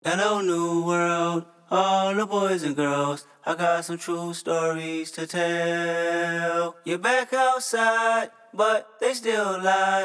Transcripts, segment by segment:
Hello, new world, all the boys and girls. I got some true stories to tell. You're back outside, but they still lied.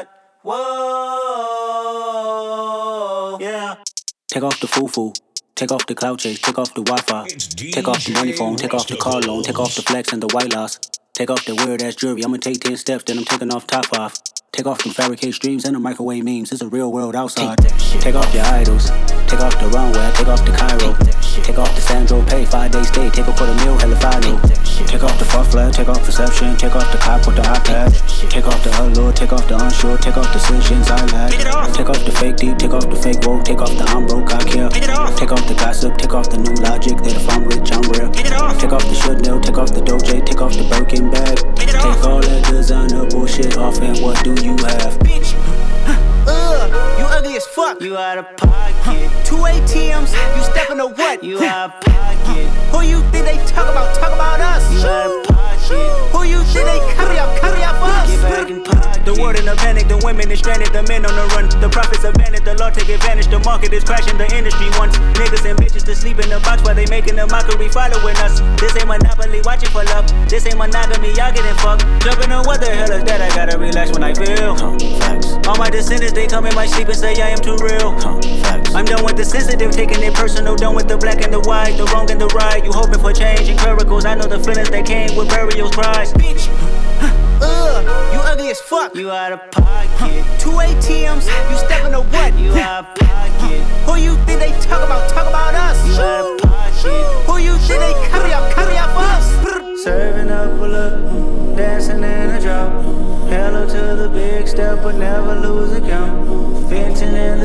Whoa, yeah. Take off the foo-foo, take off the cloud chase, take off the Wi-Fi, take off the money phone, take off the car loan, take off the flex and the white loss. Take off the weird-ass jewelry, I'ma take 10 steps, then I'm taking off top off. Take off them fabricate streams and the microwave memes, it's a real world outside. Take off your idols, take off the runway, take off the Cairo. Take off the Sandro Pay, 5-day stay, take a quarter meal, hella final. Take off the fuck flag, take off perception, take off the cop with the iPad. Take off the allure, take off the unsure, take off decisions I lack. Take off the fake deep, take off the fake woke, take off the I'm broke, I care. Take off the gossip, take off the new logic, that if I'm rich, I'm real. Take off the Chanel, take off the Doja, take off the Birkin bag. Take all that designer bullshit off and what do you have? You ugly as fuck. You out of pocket. 2 ATMs, you steppin' to what? You out of pocket. Who you think they talk about? Talk about us. You out of pocket. Who you think they carry up for us? Get back in pocket. The world in a panic, the women is stranded, the men on the run. The profits abandoned, the law take advantage. The market is crashing, the industry wants niggas and bitches to sleep in the box while they making a mockery following us. This ain't Monopoly, watching for luck. This ain't monogamy, y'all getting fucked. Jumping on what the hell is that? I gotta relax when I feel. Facts. All my descendants, they come in my sleep and say I am too real. Facts. I'm done with the sensitive, taking it personal. Done with the black and the white, the wrong and the right. You hoping for change and miracles. I know the feelings that came with burial cries. Bitch, you ugly as fuck. You out of pocket. 2 ATMs, you steppin' to what? You out of pocket. Who you think they talk about? Talk about us. You out of pocket. Who you think they carry up for us? Serving up a look, dancing in a drop. Hello to the big step, but never lose a count. Venting in the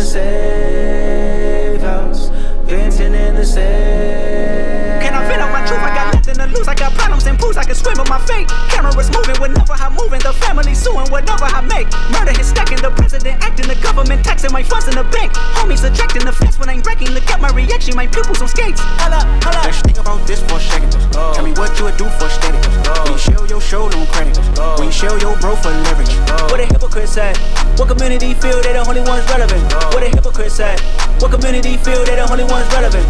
safe house. Venting in the safe. Can I vent on my truth? I got nothing to lose. I got problems and pools. I can swim with my fate. Cameras moving whenever I'm moving. The family suing whatever I make. Murder is stacking. The president acting. The government taxing my funds in the bank. Homies ejecting the fence when I'm breaking. Look at my reaction. My pupils on skates. Holla, holla. Let's think about this for a second. Tell me what you would do for steady. When you show your show on credit. When you show your bro for leverage. What a hypocrite said. What community feel they the only ones relevant? What a hypocrite said. What community feel they the only ones relevant?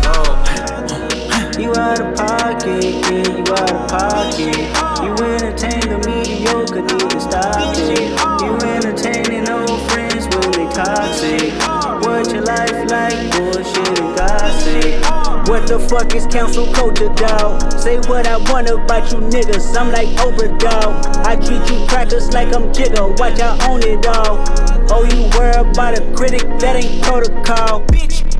You out of pocket, yeah, you out of pocket. You entertain the mediocre, need to stop it. You entertaining old friends when they toxic. What your life like, bullshit and gossip. What the fuck is council culture, dawg? Say what I want about you niggas, I'm like Oprah, dawg. I treat you crackers like I'm Jigga, watch I own it all. Oh, you worry about a critic, that ain't protocol. Bitch,